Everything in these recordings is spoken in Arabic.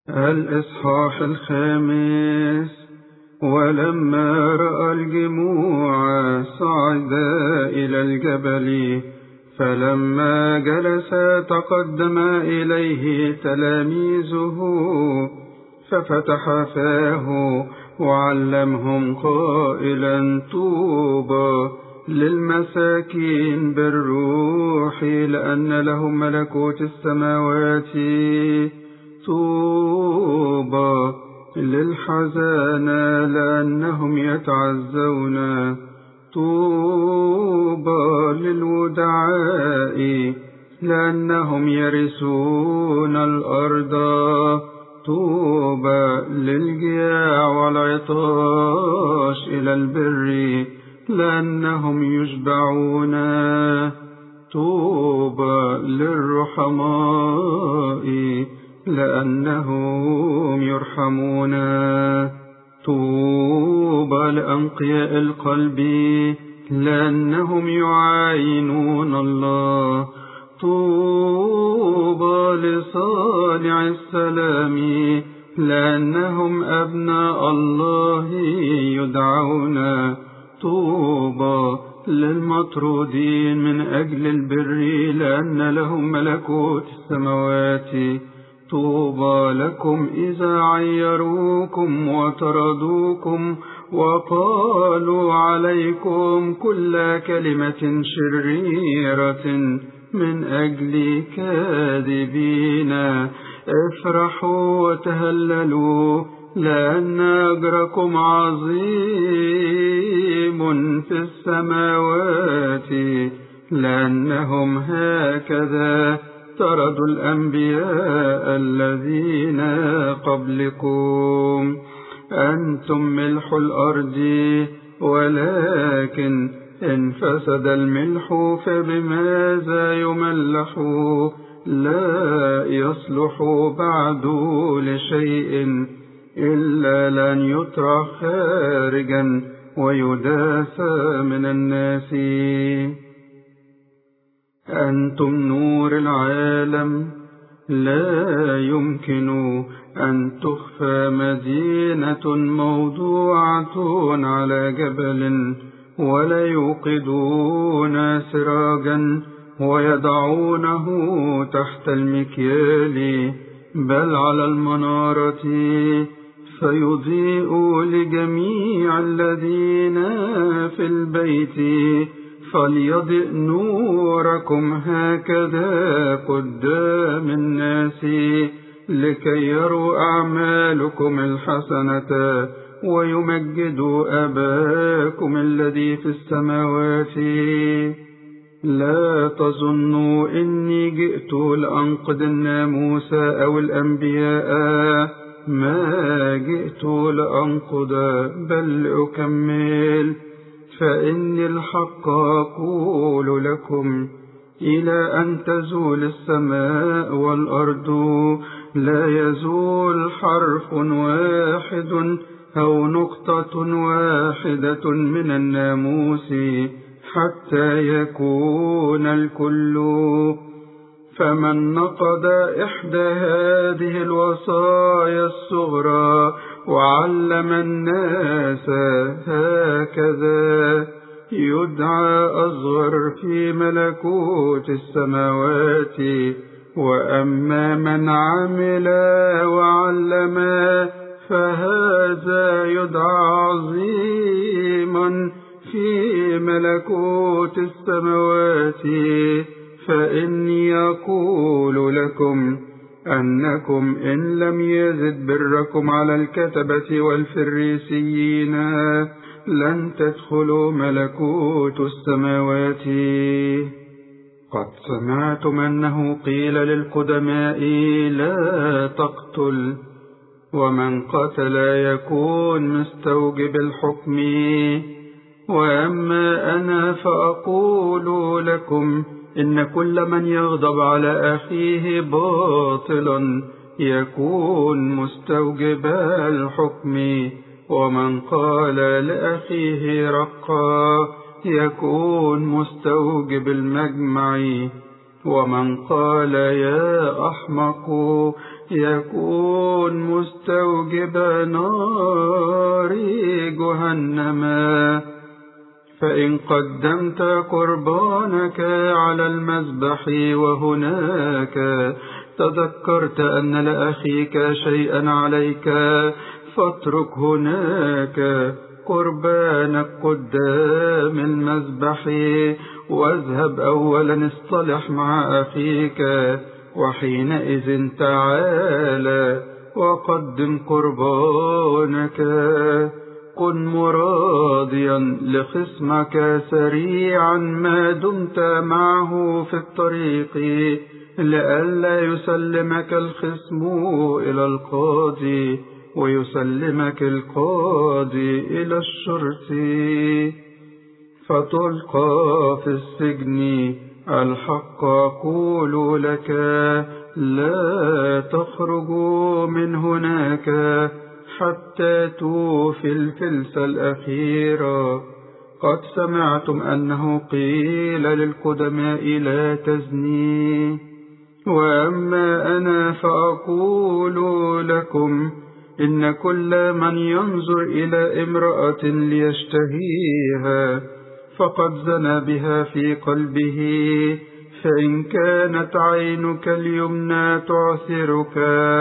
الإصحاح 5. ولما رأى الجموع صعد إلى الجبل، فلما جلس تقدم إليه تلاميذه، ففتح فاه وعلمهم قائلا: طوبى للمساكين بالروح، لأن لهم ملكوت السماوات. طوبى للحزانى، لأنهم يتعزون. طوبى للودعاء، لأنهم يرثون الأرض. طوبى للجياع والعطاش إلى البر، لأنهم يشبعون. طوبى للرحماء، لأنهم يرحمون. طوبى لأنقياء القلب، لأنهم يعاينون الله. طوبى لصانع السلام، لأنهم أبناء الله يدعون. طوبى للمطرودين من أجل البر، لأن لهم ملكوت السماوات. طوبى لكم إذا عيروكم وطردوكم وقالوا عليكم كل كلمة شريرة من أجل كاذبين. افرحوا وتهللوا، لأن أجركم عظيم في السماوات، لأنهم هكذا طردوا الأنبياء الذين قبلكم. أنتم ملح الأرض، ولكن إن فسد الملح فبماذا يملح؟ لا يصلح بعد لشيء إلا لأن يطرح خارجا ويداس من الناس. أنتم نور العالم، لا يمكن أن تخفى مدينة موضوعة على جبل، ولا يوقدون سراجا ويضعونه تحت المكيال، بل على المنارة، فيضيء لجميع الذين في البيت. فليضئ نوركم هكذا قدام الناس، لكي يروا أعمالكم الحسنة ويمجدوا أباكم الذي في السماوات. لا تظنوا إني جئت لأنقض الناموس أو الأنبياء، ما جئت لأنقض بل أكمل. فإني الحق أقول لكم، إلى أن تزول السماء والأرض لا يزول حرف واحد أو نقطة واحدة من الناموس حتى يكون الكل. فمن نقض إحدى هذه الوصايا الصغرى وعلم الناس هكذا، يدعى أصغر في ملكوت السماوات. وأما من عمل وعلم، فهذا يدعى عظيما في ملكوت السماوات. فإني أقول لكم أنكم إن لم يزد بركم على الكتبة والفريسيين، لن تدخلوا ملكوت السماوات. قد سمعتم أنه قيل للقدماء: لا تقتل، ومن قتل يكون مستوجب الحكم. وأما أنا فأقول لكم إن كل من يغضب على أخيه باطلا يكون مستوجب الحكم. ومن قال لأخيه رقا يكون مستوجب المجمع. ومن قال يا أحمق يكون مستوجب نار جهنم. فإن قدمت قربانك على المذبح وهناك تذكرت أن لأخيك شيئا عليك، فاترك هناك قربانك قدام المذبح، واذهب أولا اصطلح مع أخيك، وحينئذ تعال وقدم قربانك. كن مراضيا لخصمك سريعا ما دمت معه في الطريق، لئلا يسلمك الخصم إلى القاضي ويسلمك القاضي إلى الشرطي فتلقى في السجن. الحق أقول لك لا تخرجوا من هناك حتى توفي الفلس الأخيرة. قد سمعتم أنه قيل للقدماء لا تزني، وأما أنا فأقول لكم إن كل من ينظر إلى امرأة ليشتهيها فقد زنى بها في قلبه. فإن كانت عينك اليمنى تعثرك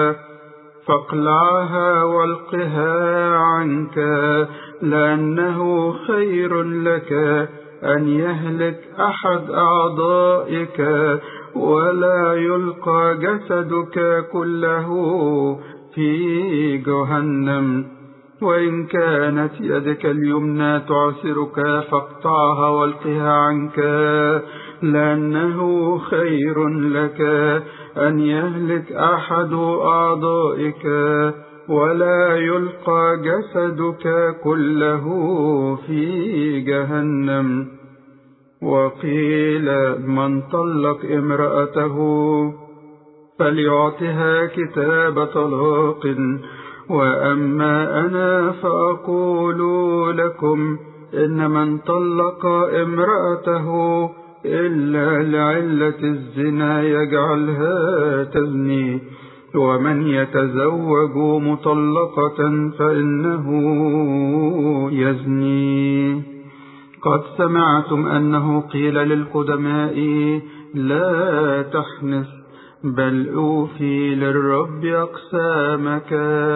فاقلعها والقها عنك، لأنه خير لك أن يهلك أحد أعضائك ولا يلقى جسدك كله في جهنم. وإن كانت يدك اليمنى تعسرك فاقطعها والقها عنك، لأنه خير لك أن يهلك أحد أعضائك ولا يلقى جسدك كله في جهنم. وقيل من طلق امرأته فليعطها كتاب طلاق. وأما أنا فأقول لكم إن من طلق امرأته إلا لعلة الزنا يجعلها تزني، ومن يتزوج مطلقة فإنه يزني. قد سمعتم أنه قيل للقدماء لا تحنث، بل أوفي للرب أقسامك.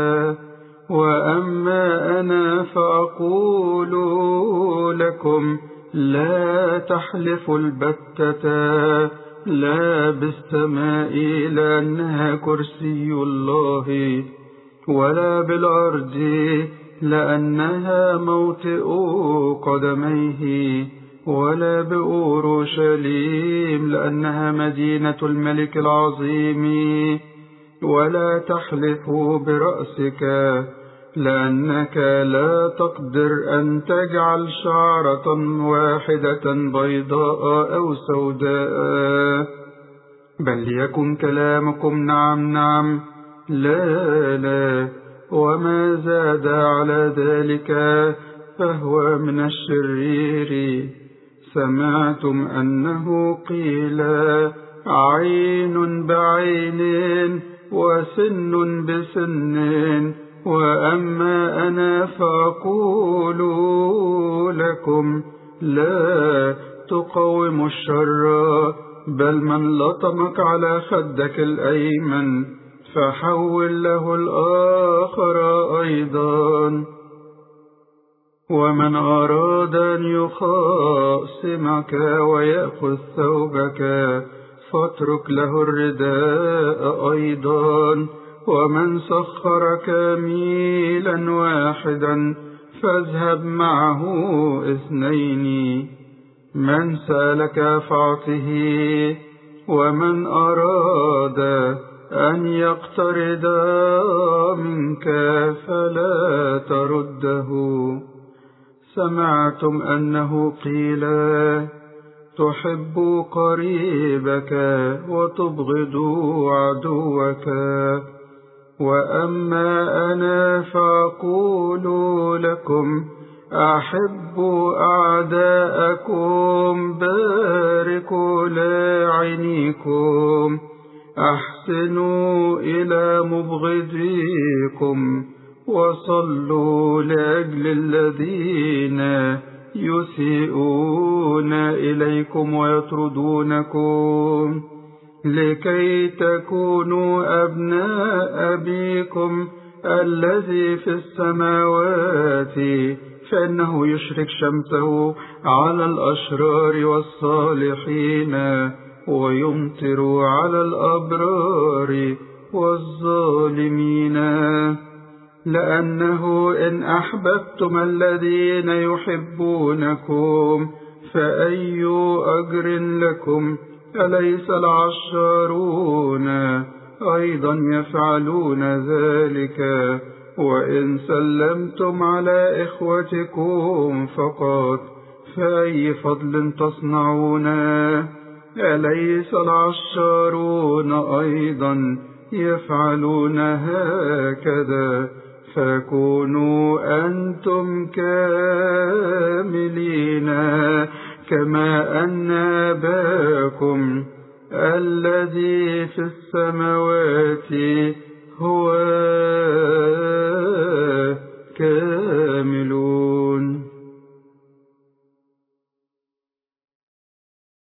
وأما أنا فأقول لكم لا تحلفوا البتة، لا بالسماء لأنها كرسي الله، ولا بالأرض لأنها موطئ قدميه، ولا بأورشليم لأنها مدينة الملك العظيم. ولا تحلفوا برأسك، لأنك لا تقدر أن تجعل شعرة واحدة بيضاء أو سوداء، بل يكن كلامكم نعم نعم لا لا، وما زاد على ذلك فهو من الشرير. سمعتم أنه قيل عين بعين وسن بسن، وأما أنا فأقول لكم لا تقاوموا الشر، بل من لطمك على خدك الأيمن فحول له الآخر أيضا. ومن أراد أن يخاصمك ويأخذ ثوبك فاترك له الرداء أيضا. ومن سخرك ميلا واحدا فاذهب معه 2. من سألك فاعطه، ومن أراد أن يقترض منك فلا ترده. سمعتم أنه قيل تحب قريبك وتبغض عدوك. وأما أنا فأقول لكم أحبوا أعداءكم، باركوا لاعنيكم، أحسنوا إلى مبغضيكم وصلوا لأجل الذين يسيئون إليكم ويطردونكم، لكي تكونوا أبناء أبيكم الذي في السماوات، فإنه يشرق شمسه على الأشرار والصالحين ويمطر على الأبرار والظالمين. لأنه إن أحببتم الذين يحبونكم فأي أجر لكم؟ أليس العشارون أيضا يفعلون ذلك؟ وإن سلمتم على إخوتكم فقط فأي فضل تصنعون؟ أليس العشارون أيضا يفعلون هكذا؟ فكونوا أنتم كاملين كما أن أباكم الذي في السماوات هو